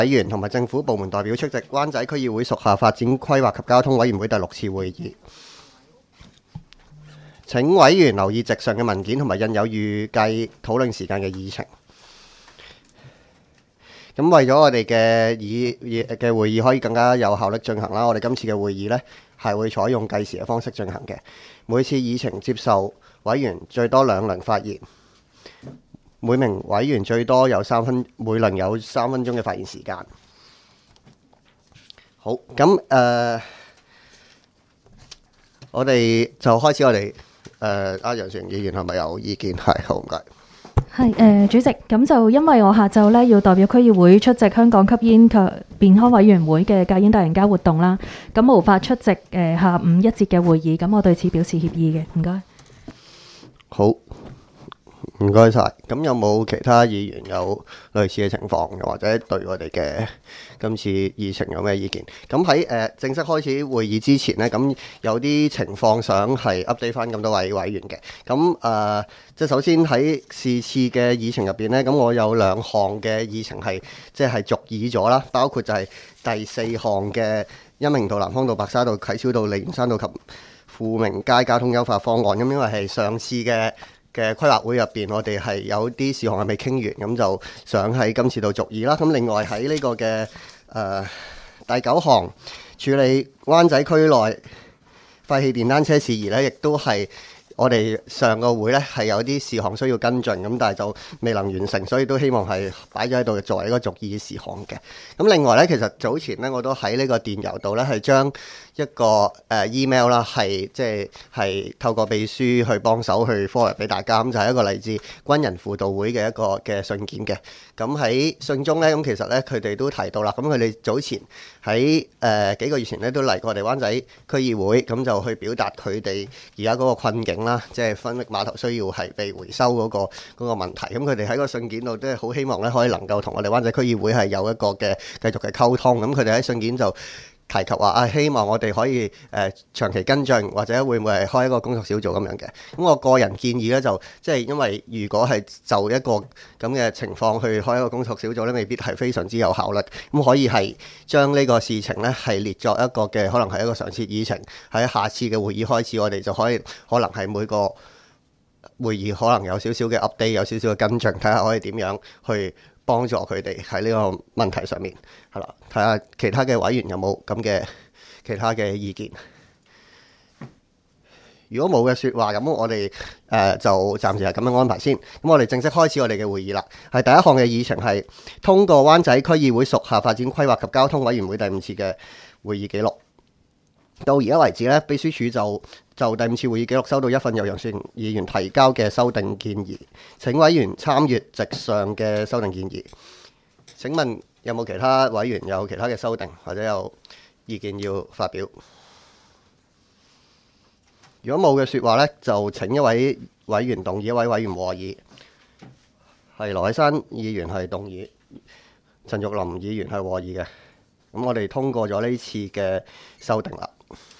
委員同埋政府部門代表出席灣仔區議會屬下發展規劃及交通委員會第6次會議。請委員留意席上嘅文件同埋印有預計討論時間嘅議程。咁為咗我哋嘅會議可以更加有效率進行啦，我哋今次嘅會議呢係會採用計時嘅方式進行嘅。每次議程接受委員最多2輪發言，每名委員最多有每輪有3分鐘嘅發言時間。好，咁我哋就開始我哋楊旋議員係咪有意見？係，好，唔該。 係主席，咁就因為我下晝呢要代表區議會出席香港吸煙及健康委員會嘅戒煙大型交活動啦，咁無法出席下午1節嘅會議，咁我對此表示歉意嘅，唔該。 好，唔該晒。咁有冇其他議員有類似嘅情況，又或者對我哋嘅今次議程有咩意見？咁喺正式開始會議之前呢，咁有啲情況想係 update 翻咁多位委員嘅。咁即係首先喺是次嘅議程入邊呢，咁我有2項嘅議程係即係續議咗啦，包括就係第4項嘅恩明道、南方道、白沙道、啟超道、利園山道及富明街交通優化方案。咁因為係上次嘅規劃會入邊，我哋係有啲事項係未傾完，咁就想喺今次度續議啦。咁另外喺呢個嘅第9項處理灣仔區內廢棄電單車事宜呢，亦都係我哋上個會呢係有啲事項需要跟進，咁但係就未能完成，所以都希望係擺咗喺度作為一個續議事項嘅。咁另外呢，其實早前呢，我都喺呢個電郵度呢係將一個email 啦，係即係透過秘書去幫手去 forward 俾大家，咁就係一個嚟自軍人輔導會嘅一個嘅信件嘅。咁喺信中呢，咁其實呢，佢哋都提到啦，咁佢哋早前喺幾個月前呢，都嚟過我哋灣仔區議會，咁就去表達佢哋而家嗰個困境啦，即係分域碼頭需要係被回收嗰個問題。咁佢哋喺個信件度都係好希望呢，可以能夠同我哋灣仔區議會係有一個嘅繼續嘅溝通。咁佢哋喺信件就提及話希望我哋可以長期跟進，或者會唔會係開一個工作小組咁樣嘅。咁我個人建議呢，就即係因為如果係就一個咁嘅情況去開一個工作小組呢，未必係非常之有效率。咁可以係將呢個事情呢係列作一個嘅可能係一個常設議程，喺下次嘅會議開始，我哋就可能係每個會議可能有少少嘅 update， 有少少嘅跟進，睇下可以點樣去幫助佢哋喺呢個問題上面，係啦，睇下其他嘅委員有冇咁嘅其他嘅意見。如果冇嘅説話，咁我哋就暫時係咁樣安排先。咁我哋正式開始我哋嘅會議啦。係第一項嘅議程係通過灣仔區議會屬下發展規劃及交通委員會第5次嘅會議記錄。到而家為止呢，秘書處就第5次會議記錄收到1份由楊旋議員提交嘅修訂建議，請委員參閱席上嘅修訂建議。請問有冇其他委員有其他嘅修訂或者有意見要發表？如果冇嘅説話呢，就請一位委員動議，一位委員和議。係羅偉山議員係動議，陳玉林議員係和議嘅。咁我哋通過咗呢次嘅修訂啦。